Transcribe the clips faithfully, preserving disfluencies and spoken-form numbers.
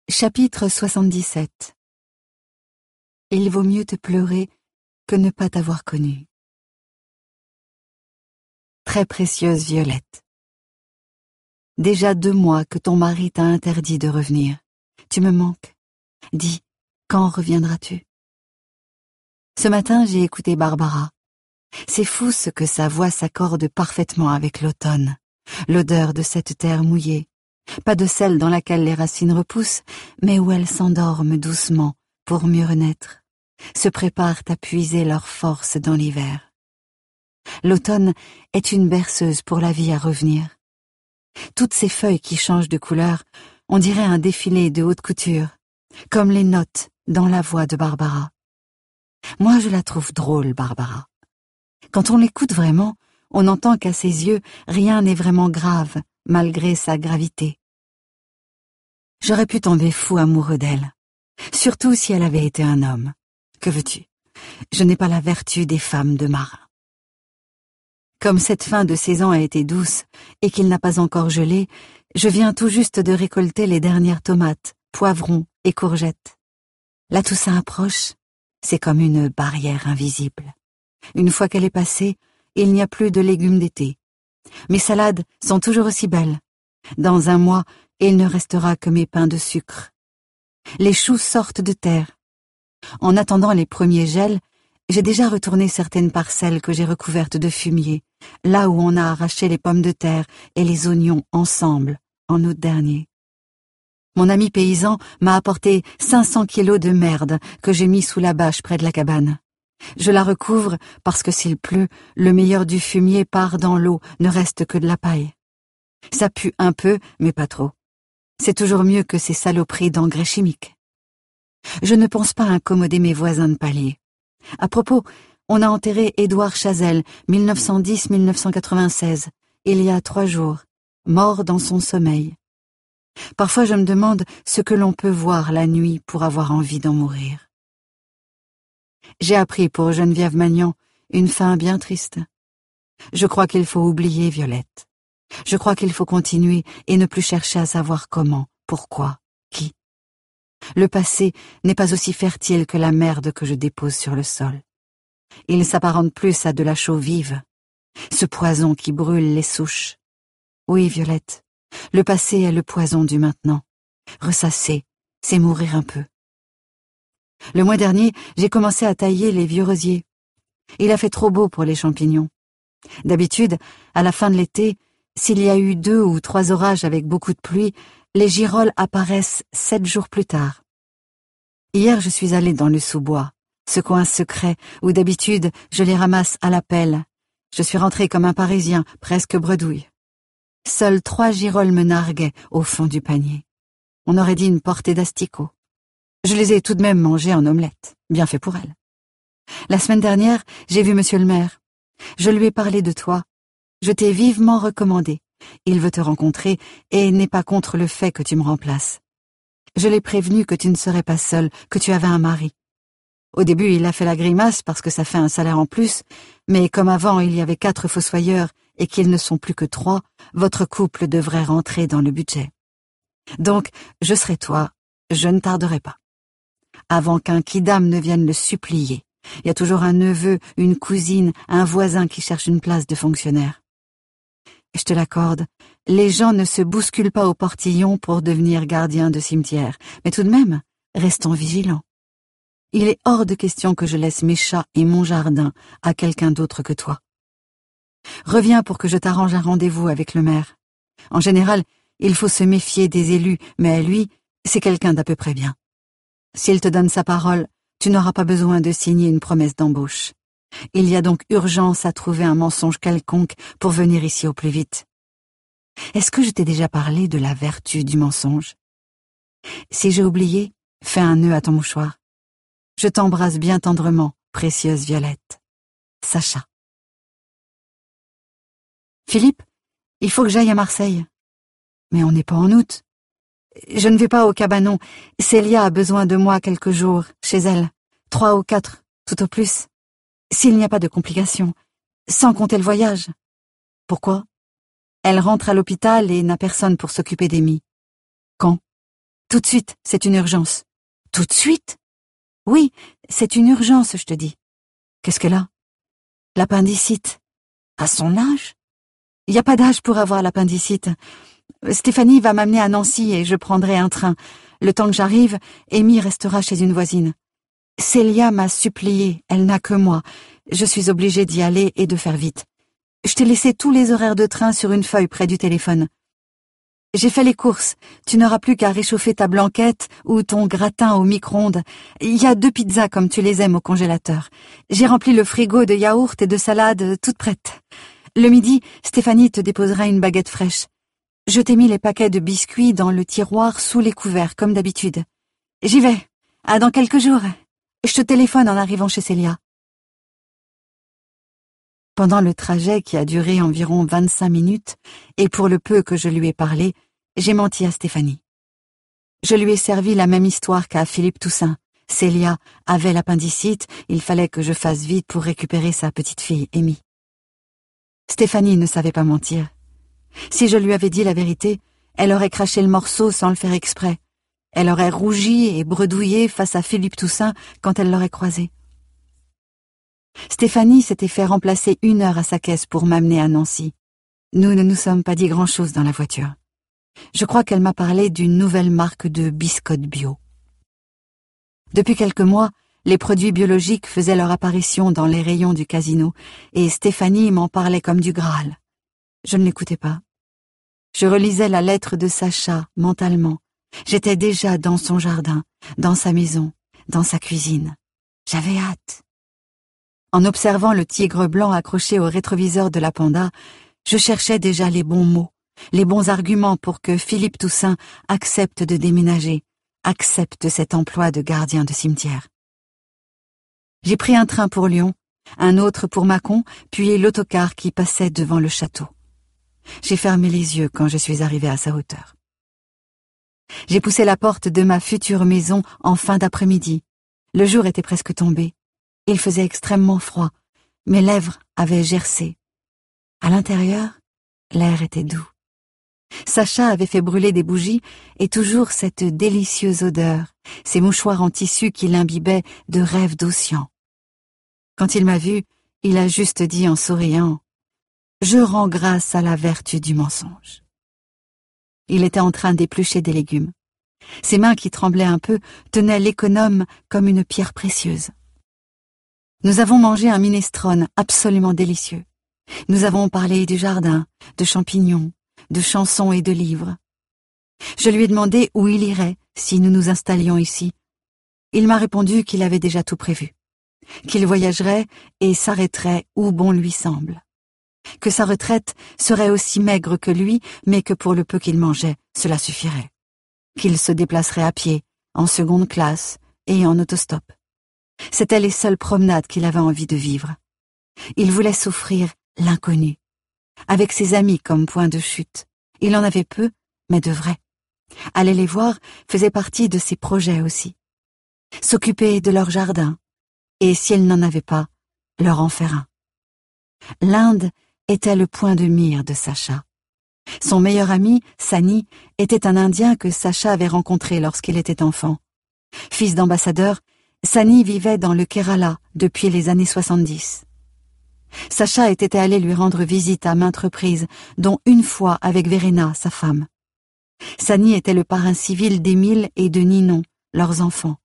Chapitre soixante-dix-sept. Il vaut mieux te pleurer que ne pas t'avoir connue. Très précieuse Violette. Déjà deux mois que ton mari t'a interdit de revenir. Tu me manques. Dis, quand reviendras-tu? Ce matin, j'ai écouté Barbara. C'est fou ce que sa voix s'accorde parfaitement avec l'automne, l'odeur de cette terre mouillée. Pas de celle dans laquelle les racines repoussent, mais où elles s'endorment doucement pour mieux renaître, se préparent à puiser leur force dans l'hiver. L'automne est une berceuse pour la vie à revenir. Toutes ces feuilles qui changent de couleur, on dirait un défilé de haute couture, comme les notes dans la voix de Barbara. Moi, je la trouve drôle, Barbara. Quand on l'écoute vraiment, on entend qu'à ses yeux, rien n'est vraiment grave, malgré sa gravité. J'aurais pu tomber fou amoureux d'elle, surtout si elle avait été un homme. Que veux-tu? Je n'ai pas la vertu des femmes de marin. Comme cette fin de saison a été douce et qu'il n'a pas encore gelé, je viens tout juste de récolter les dernières tomates, poivrons et courgettes. La Toussaint approche, c'est comme une barrière invisible. Une fois qu'elle est passée, il n'y a plus de légumes d'été. Mes salades sont toujours aussi belles. Dans un mois, il ne restera que mes pains de sucre. Les choux sortent de terre. En attendant les premiers gels, j'ai déjà retourné certaines parcelles que j'ai recouvertes de fumier, là où on a arraché les pommes de terre et les oignons ensemble, en août dernier. Mon ami paysan m'a apporté cinq cents kilos de merde que j'ai mis sous la bâche près de la cabane. Je la recouvre parce que s'il pleut, le meilleur du fumier part dans l'eau, ne reste que de la paille. Ça pue un peu, mais pas trop. C'est toujours mieux que ces saloperies d'engrais chimiques. Je ne pense pas incommoder mes voisins de palier. À propos, on a enterré Édouard Chazelle, mille neuf cent dix à mille neuf cent quatre-vingt-seize, il y a trois jours, mort dans son sommeil. Parfois je me demande ce que l'on peut voir la nuit pour avoir envie d'en mourir. J'ai appris pour Geneviève Magnan une fin bien triste. Je crois qu'il faut oublier Violette. Je crois qu'il faut continuer et ne plus chercher à savoir comment, pourquoi, qui. Le passé n'est pas aussi fertile que la merde que je dépose sur le sol. Il s'apparente plus à de la chaux vive, ce poison qui brûle les souches. Oui, Violette, le passé est le poison du maintenant. Ressasser, c'est mourir un peu. Le mois dernier, j'ai commencé à tailler les vieux rosiers. Il a fait trop beau pour les champignons. D'habitude, à la fin de l'été, s'il y a eu deux ou trois orages avec beaucoup de pluie, les girolles apparaissent sept jours plus tard. Hier, je suis allée dans le sous-bois, ce coin secret où d'habitude je les ramasse à la pelle. Je suis rentrée comme un Parisien, presque bredouille. Seules trois girolles me narguaient au fond du panier. On aurait dit une portée d'asticots. Je les ai tout de même mangées en omelette, bien fait pour elles. La semaine dernière, j'ai vu monsieur le maire. Je lui ai parlé de toi. Je t'ai vivement recommandé. Il veut te rencontrer et n'est pas contre le fait que tu me remplaces. Je l'ai prévenu que tu ne serais pas seule, que tu avais un mari. Au début, il a fait la grimace parce que ça fait un salaire en plus, mais comme avant il y avait quatre fossoyeurs et qu'ils ne sont plus que trois, votre couple devrait rentrer dans le budget. Donc, je serai toi, je ne tarderai pas. Avant qu'un quidam ne vienne le supplier. Il y a toujours un neveu, une cousine, un voisin qui cherche une place de fonctionnaire. Je te l'accorde, les gens ne se bousculent pas au portillon pour devenir gardiens de cimetière, mais tout de même, restons vigilants. Il est hors de question que je laisse mes chats et mon jardin à quelqu'un d'autre que toi. Reviens pour que je t'arrange un rendez-vous avec le maire. En général, il faut se méfier des élus, mais lui, c'est quelqu'un d'à peu près bien. S'il te donne sa parole, tu n'auras pas besoin de signer une promesse d'embauche. Il y a donc urgence à trouver un mensonge quelconque pour venir ici au plus vite. Est-ce que je t'ai déjà parlé de la vertu du mensonge? Si j'ai oublié, fais un nœud à ton mouchoir. Je t'embrasse bien tendrement, précieuse Violette. Sacha. Philippe, il faut que j'aille à Marseille. Mais on n'est pas en août. Je ne vais pas au cabanon. Célia a besoin de moi quelques jours, chez elle. Trois ou quatre, tout au plus. S'il n'y a pas de complications, sans compter le voyage. Pourquoi? Elle rentre à l'hôpital et n'a personne pour s'occuper d'Amy. Quand? Tout de suite, c'est une urgence. Tout de suite? Oui, c'est une urgence, je te dis. Qu'est-ce qu'elle a? L'appendicite. À son âge? Il n'y a pas d'âge pour avoir l'appendicite. Stéphanie va m'amener à Nancy et je prendrai un train. Le temps que j'arrive, Amy restera chez une voisine. Célia m'a supplié, elle n'a que moi. Je suis obligée d'y aller et de faire vite. Je t'ai laissé tous les horaires de train sur une feuille près du téléphone. J'ai fait les courses. Tu n'auras plus qu'à réchauffer ta blanquette ou ton gratin au micro-ondes. Il y a deux pizzas comme tu les aimes au congélateur. J'ai rempli le frigo de yaourt et de salade toutes prêtes. Le midi, Stéphanie te déposera une baguette fraîche. Je t'ai mis les paquets de biscuits dans le tiroir sous les couverts, comme d'habitude. J'y vais. À dans quelques jours. Je te téléphone en arrivant chez Célia. Pendant le trajet qui a duré environ vingt-cinq minutes, et pour le peu que je lui ai parlé, j'ai menti à Stéphanie. Je lui ai servi la même histoire qu'à Philippe Toussaint. Célia avait l'appendicite, il fallait que je fasse vite pour récupérer sa petite fille, Amy. Stéphanie ne savait pas mentir. Si je lui avais dit la vérité, elle aurait craché le morceau sans le faire exprès. Elle aurait rougi et bredouillé face à Philippe Toussaint quand elle l'aurait croisé. Stéphanie s'était fait remplacer une heure à sa caisse pour m'amener à Nancy. Nous ne nous sommes pas dit grand-chose dans la voiture. Je crois qu'elle m'a parlé d'une nouvelle marque de biscottes bio. Depuis quelques mois, les produits biologiques faisaient leur apparition dans les rayons du casino et Stéphanie m'en parlait comme du Graal. Je ne l'écoutais pas. Je relisais la lettre de Sacha mentalement. J'étais déjà dans son jardin, dans sa maison, dans sa cuisine. J'avais hâte. En observant le tigre blanc accroché au rétroviseur de la Panda, je cherchais déjà les bons mots, les bons arguments pour que Philippe Toussaint accepte de déménager, accepte cet emploi de gardien de cimetière. J'ai pris un train pour Lyon, un autre pour Mâcon, puis l'autocar qui passait devant le château. J'ai fermé les yeux quand je suis arrivée à sa hauteur. J'ai poussé la porte de ma future maison en fin d'après-midi. Le jour était presque tombé. Il faisait extrêmement froid. Mes lèvres avaient gercé. À l'intérieur, l'air était doux. Sacha avait fait brûler des bougies et toujours cette délicieuse odeur, ces mouchoirs en tissu qui l'imbibaient de rêves d'océan. Quand il m'a vue, il a juste dit en souriant « Je rends grâce à la vertu du mensonge ». Il était en train d'éplucher des légumes. Ses mains qui tremblaient un peu tenaient l'économe comme une pierre précieuse. Nous avons mangé un minestrone absolument délicieux. Nous avons parlé du jardin, de champignons, de chansons et de livres. Je lui ai demandé où il irait si nous nous installions ici. Il m'a répondu qu'il avait déjà tout prévu, qu'il voyagerait et s'arrêterait où bon lui semble, que sa retraite serait aussi maigre que lui, mais que pour le peu qu'il mangeait, cela suffirait, qu'il se déplacerait à pied, en seconde classe et en autostop. C'étaient les seules promenades qu'il avait envie de vivre. Il voulait s'offrir l'inconnu, avec ses amis comme point de chute. Il en avait peu, mais de vrais. Aller les voir faisait partie de ses projets aussi. S'occuper de leur jardin, et s'il n'en avait pas, leur en faire un. L'Inde était le point de mire de Sacha. Son meilleur ami, Sani, était un Indien que Sacha avait rencontré lorsqu'il était enfant. Fils d'ambassadeur, Sani vivait dans le Kerala depuis les années soixante-dix. Sacha était allé lui rendre visite à maintes reprises, dont une fois avec Verena, sa femme. Sani était le parrain civil d'Émile et de Ninon, leurs enfants.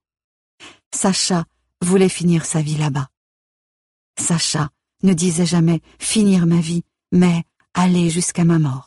Sacha voulait finir sa vie là-bas. Sacha ne disait jamais « finir ma vie », mais « aller jusqu'à ma mort ».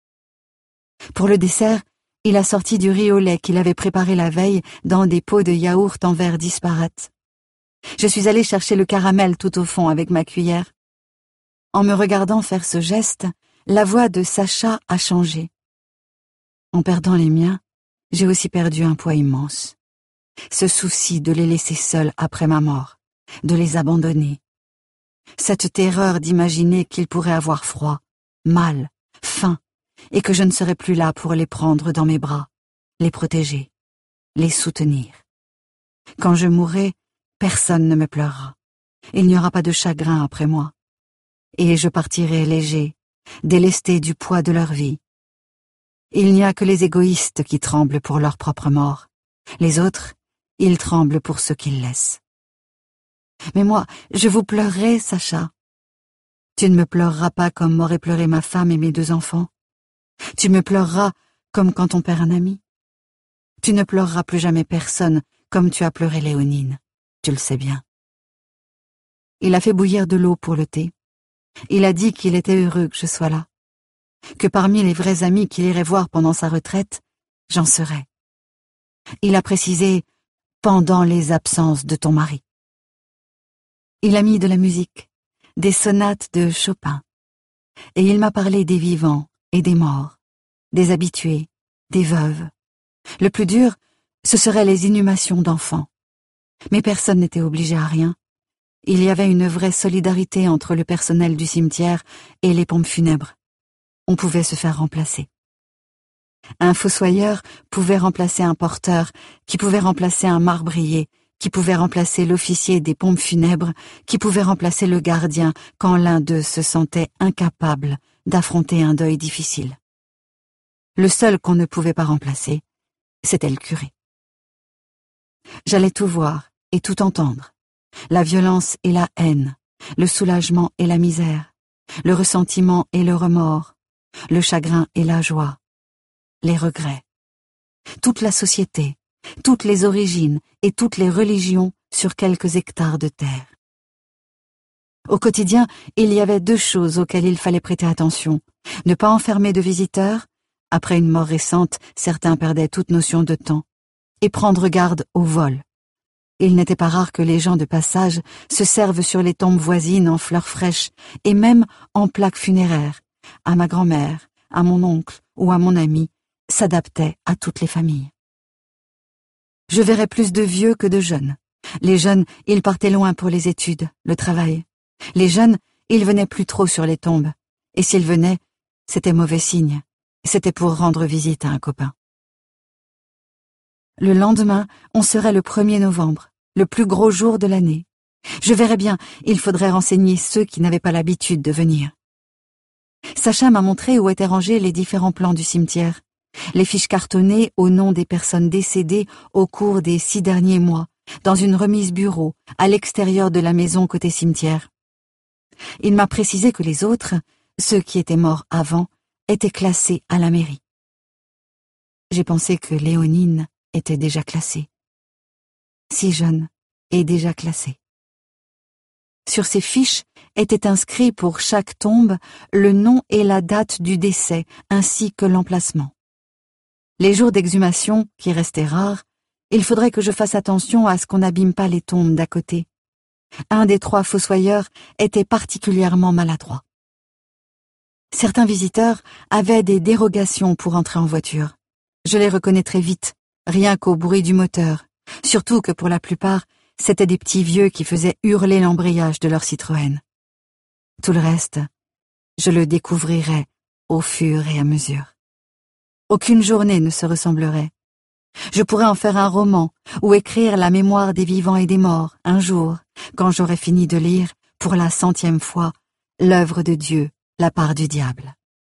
Pour le dessert, il a sorti du riz au lait qu'il avait préparé la veille dans des pots de yaourt en verre disparates. Je suis allée chercher le caramel tout au fond avec ma cuillère. En me regardant faire ce geste, la voix de Sacha a changé. En perdant les miens, j'ai aussi perdu un poids immense. Ce souci de les laisser seuls après ma mort, de les abandonner. Cette terreur d'imaginer qu'ils pourraient avoir froid, mal, faim, et que je ne serais plus là pour les prendre dans mes bras, les protéger, les soutenir. Quand je mourrai, personne ne me pleurera. Il n'y aura pas de chagrin après moi. Et je partirai léger, délesté du poids de leur vie. Il n'y a que les égoïstes qui tremblent pour leur propre mort. Les autres, ils tremblent pour ceux qu'ils laissent. Mais moi, je vous pleurerai, Sacha. Tu ne me pleureras pas comme m'auraient pleuré ma femme et mes deux enfants. Tu me pleureras comme quand on perd un ami. Tu ne pleureras plus jamais personne comme tu as pleuré Léonine, tu le sais bien. Il a fait bouillir de l'eau pour le thé. Il a dit qu'il était heureux que je sois là, que parmi les vrais amis qu'il irait voir pendant sa retraite, j'en serais. Il a précisé « pendant les absences de ton mari ». Il a mis de la musique, des sonates de Chopin, et il m'a parlé des vivants et des morts, des habitués, des veuves. Le plus dur, ce seraient les inhumations d'enfants. Mais personne n'était obligé à rien. Il y avait une vraie solidarité entre le personnel du cimetière et les pompes funèbres. On pouvait se faire remplacer. Un fossoyeur pouvait remplacer un porteur, qui pouvait remplacer un marbrier, qui pouvait remplacer l'officier des pompes funèbres, qui pouvait remplacer le gardien quand l'un d'eux se sentait incapable d'affronter un deuil difficile. Le seul qu'on ne pouvait pas remplacer, c'était le curé. J'allais tout voir et tout entendre. La violence et la haine, le soulagement et la misère, le ressentiment et le remords, le chagrin et la joie, les regrets. Toute la société, toutes les origines et toutes les religions sur quelques hectares de terre. Au quotidien, il y avait deux choses auxquelles il fallait prêter attention. Ne pas enfermer de visiteurs, après une mort récente, certains perdaient toute notion de temps, et prendre garde au vol. Il n'était pas rare que les gens de passage se servent sur les tombes voisines en fleurs fraîches et même en plaques funéraires. À ma grand-mère, à mon oncle ou à mon ami, s'adaptait à toutes les familles. Je verrais plus de vieux que de jeunes. Les jeunes, ils partaient loin pour les études, le travail. Les jeunes, ils venaient plus trop sur les tombes. Et s'ils venaient, c'était mauvais signe. C'était pour rendre visite à un copain. Le lendemain, on serait le premier novembre, le plus gros jour de l'année. Je verrais bien, il faudrait renseigner ceux qui n'avaient pas l'habitude de venir. Sacha m'a montré où étaient rangés les différents plans du cimetière, les fiches cartonnées au nom des personnes décédées au cours des six derniers mois, dans une remise bureau, à l'extérieur de la maison côté cimetière. Il m'a précisé que les autres, ceux qui étaient morts avant, étaient classés à la mairie. J'ai pensé que Léonine était déjà classée. Si jeune et déjà classée. Sur ces fiches étaient inscrits pour chaque tombe le nom et la date du décès ainsi que l'emplacement. Les jours d'exhumation, qui restaient rares, il faudrait que je fasse attention à ce qu'on n'abîme pas les tombes d'à côté. Un des trois fossoyeurs était particulièrement maladroit. Certains visiteurs avaient des dérogations pour entrer en voiture. Je les reconnaîtrais vite, rien qu'au bruit du moteur, surtout que pour la plupart, c'étaient des petits vieux qui faisaient hurler l'embrayage de leur Citroën. Tout le reste, je le découvrirais au fur et à mesure. Aucune journée ne se ressemblerait. Je pourrais en faire un roman ou écrire la mémoire des vivants et des morts un jour, quand j'aurai fini de lire, pour la centième fois, l'œuvre de Dieu, la part du diable.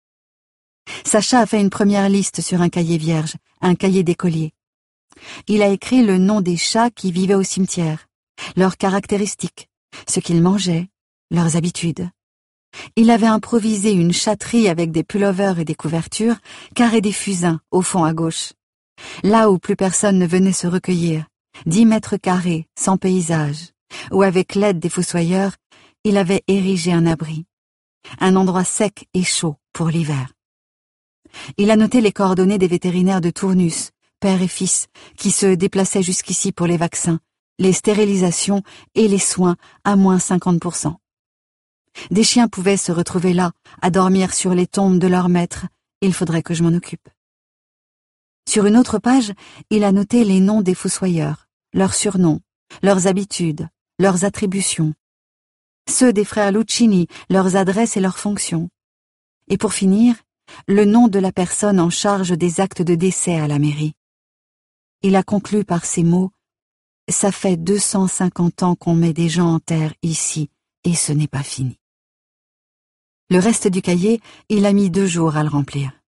Sacha a fait une première liste sur un cahier vierge, un cahier d'écolier. Il a écrit le nom des chats qui vivaient au cimetière, leurs caractéristiques, ce qu'ils mangeaient, leurs habitudes. Il avait improvisé une chatterie avec des pullovers et des couvertures, carré des fusains au fond à gauche. Là où plus personne ne venait se recueillir, dix mètres carrés, sans paysage, où avec l'aide des fossoyeurs, il avait érigé un abri, un endroit sec et chaud pour l'hiver. Il a noté les coordonnées des vétérinaires de Tournus, père et fils, qui se déplaçaient jusqu'ici pour les vaccins, les stérilisations et les soins à moins cinquante pour cent. Des chiens pouvaient se retrouver là, à dormir sur les tombes de leurs maîtres, il faudrait que je m'en occupe. Sur une autre page, il a noté les noms des fossoyeurs, leurs surnoms, leurs habitudes, leurs attributions. Ceux des frères Lucchini, leurs adresses et leurs fonctions. Et pour finir, le nom de la personne en charge des actes de décès à la mairie. Il a conclu par ces mots « Ça fait deux cent cinquante ans qu'on met des gens en terre ici, et ce n'est pas fini. » Le reste du cahier, il a mis deux jours à le remplir.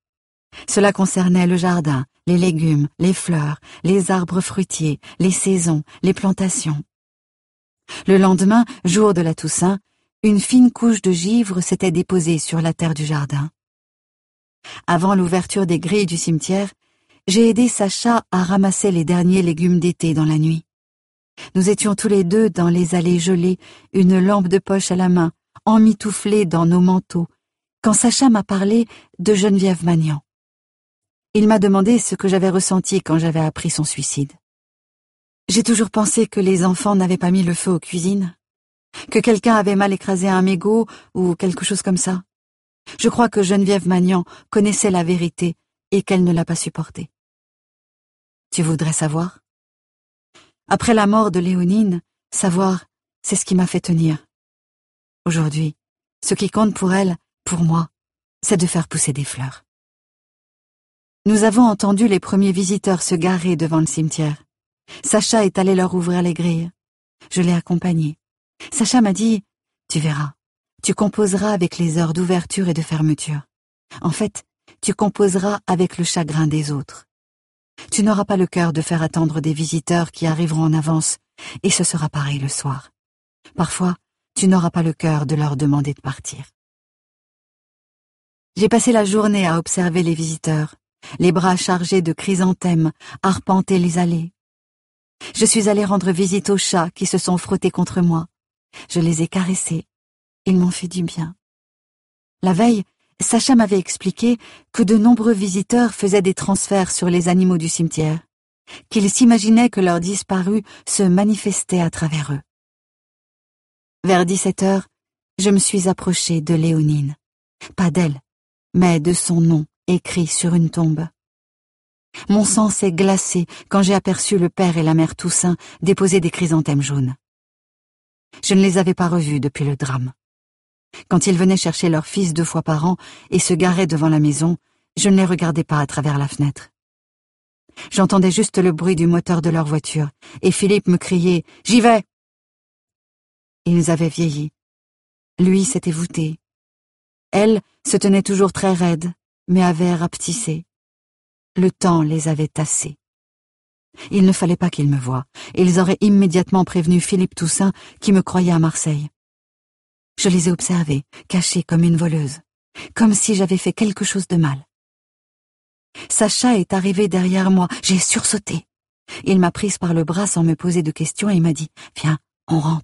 Cela concernait le jardin, les légumes, les fleurs, les arbres fruitiers, les saisons, les plantations. Le lendemain, jour de la Toussaint, une fine couche de givre s'était déposée sur la terre du jardin. Avant l'ouverture des grilles du cimetière, j'ai aidé Sacha à ramasser les derniers légumes d'été dans la nuit. Nous étions tous les deux dans les allées gelées, une lampe de poche à la main, emmitouflés dans nos manteaux, quand Sacha m'a parlé de Geneviève Magnan. Il m'a demandé ce que j'avais ressenti quand j'avais appris son suicide. J'ai toujours pensé que les enfants n'avaient pas mis le feu aux cuisines, que quelqu'un avait mal écrasé un mégot ou quelque chose comme ça. Je crois que Geneviève Magnan connaissait la vérité et qu'elle ne l'a pas supportée. Tu voudrais savoir? Après la mort de Léonine, savoir, c'est ce qui m'a fait tenir. Aujourd'hui, ce qui compte pour elle, pour moi, c'est de faire pousser des fleurs. Nous avons entendu les premiers visiteurs se garer devant le cimetière. Sacha est allé leur ouvrir les grilles. Je l'ai accompagné. Sacha m'a dit, tu verras, tu composeras avec les heures d'ouverture et de fermeture. En fait, tu composeras avec le chagrin des autres. Tu n'auras pas le cœur de faire attendre des visiteurs qui arriveront en avance, et ce sera pareil le soir. Parfois, tu n'auras pas le cœur de leur demander de partir. J'ai passé la journée à observer les visiteurs, les bras chargés de chrysanthèmes, arpenter les allées. Je suis allée rendre visite aux chats qui se sont frottés contre moi. Je les ai caressés. Ils m'ont fait du bien. La veille, Sacha m'avait expliqué que de nombreux visiteurs faisaient des transferts sur les animaux du cimetière, qu'ils s'imaginaient que leurs disparus se manifestaient à travers eux. Vers dix-sept heures, je me suis approchée de Léonine. Pas d'elle, mais de son nom écrit sur une tombe. Mon sang s'est glacé quand j'ai aperçu le père et la mère Toussaint déposer des chrysanthèmes jaunes. Je ne les avais pas revus depuis le drame. Quand ils venaient chercher leur fils deux fois par an et se garaient devant la maison, je ne les regardais pas à travers la fenêtre. J'entendais juste le bruit du moteur de leur voiture, et Philippe me criait « J'y vais !» Ils avaient vieilli. Lui s'était voûté. Elle se tenait toujours très raide, mais avait rapetissé. Le temps les avait tassés. Il ne fallait pas qu'ils me voient, et ils auraient immédiatement prévenu Philippe Toussaint qui me croyait à Marseille. Je les ai observés, cachés comme une voleuse, comme si j'avais fait quelque chose de mal. Sacha est arrivé derrière moi, j'ai sursauté. Il m'a prise par le bras sans me poser de questions et m'a dit « Viens, on rentre ».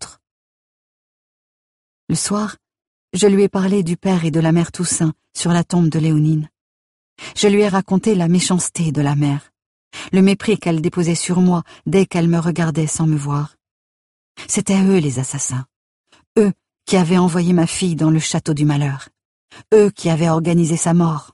Le soir, je lui ai parlé du père et de la mère Toussaint sur la tombe de Léonine. Je lui ai raconté la méchanceté de la mère, le mépris qu'elle déposait sur moi dès qu'elle me regardait sans me voir. C'étaient eux les assassins, eux qui avaient envoyé ma fille dans le château du malheur, eux qui avaient organisé sa mort.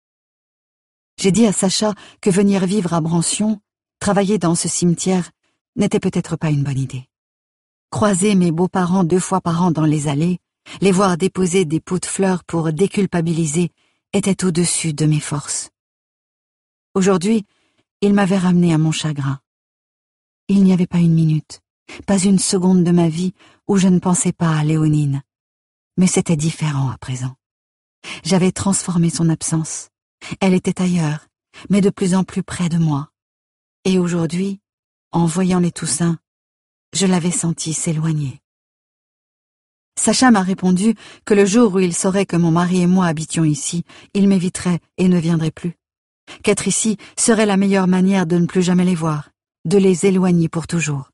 J'ai dit à Sacha que venir vivre à Brancion, travailler dans ce cimetière, n'était peut-être pas une bonne idée. Croiser mes beaux-parents deux fois par an dans les allées, les voir déposer des pots de fleurs pour déculpabiliser, était au-dessus de mes forces. Aujourd'hui, il m'avait ramené à mon chagrin. Il n'y avait pas une minute, pas une seconde de ma vie où je ne pensais pas à Léonine. Mais c'était différent à présent. J'avais transformé son absence. Elle était ailleurs, mais de plus en plus près de moi. Et aujourd'hui, en voyant les Toussaint, je l'avais senti s'éloigner. Sacha m'a répondu que le jour où il saurait que mon mari et moi habitions ici, il m'éviterait et ne viendrait plus. Qu'être ici serait la meilleure manière de ne plus jamais les voir, de les éloigner pour toujours.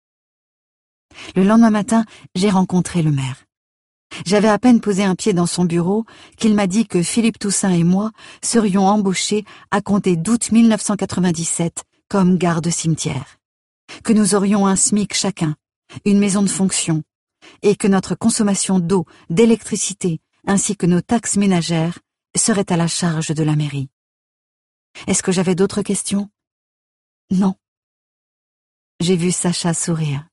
Le lendemain matin, j'ai rencontré le maire. J'avais à peine posé un pied dans son bureau qu'il m'a dit que Philippe Toussaint et moi serions embauchés à compter d'août mille neuf cent quatre-vingt-dix-sept comme garde-cimetière, que nous aurions un SMIC chacun, une maison de fonction, et que notre consommation d'eau, d'électricité, ainsi que nos taxes ménagères seraient à la charge de la mairie. Est-ce que j'avais d'autres questions? Non. J'ai vu Sacha sourire.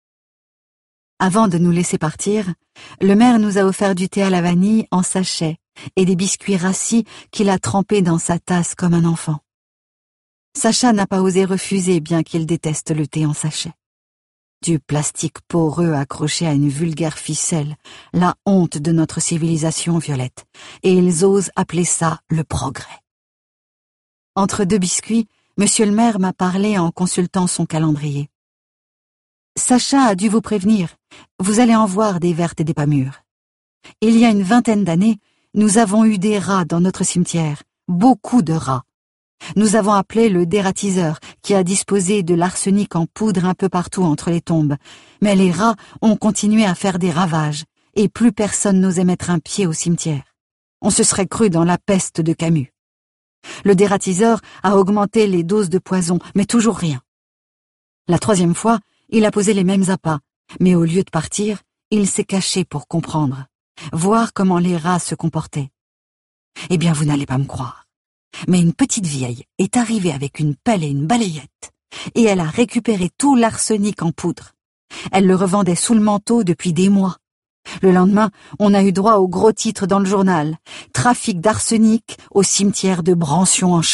Avant de nous laisser partir, le maire nous a offert du thé à la vanille en sachet et des biscuits rassis qu'il a trempés dans sa tasse comme un enfant. Sacha n'a pas osé refuser bien qu'il déteste le thé en sachet. Du plastique poreux accroché à une vulgaire ficelle, la honte de notre civilisation, Violette, et ils osent appeler ça le progrès. Entre deux biscuits, monsieur le maire m'a parlé en consultant son calendrier. Sacha a dû vous prévenir. Vous allez en voir des vertes et des pas mûres. Il y a une vingtaine d'années, nous avons eu des rats dans notre cimetière. Beaucoup de rats. Nous avons appelé le dératiseur qui a disposé de l'arsenic en poudre un peu partout entre les tombes. Mais les rats ont continué à faire des ravages et plus personne n'osait mettre un pied au cimetière. On se serait cru dans la peste de Camus. Le dératiseur a augmenté les doses de poison, mais toujours rien. La troisième fois, il a posé les mêmes appâts, mais au lieu de partir, il s'est caché pour comprendre, voir comment les rats se comportaient. Eh bien, vous n'allez pas me croire. Mais une petite vieille est arrivée avec une pelle et une balayette, et elle a récupéré tout l'arsenic en poudre. Elle le revendait sous le manteau depuis des mois. Le lendemain, on a eu droit au gros titre dans le journal « Trafic d'arsenic au cimetière de Brancion en Châlons ».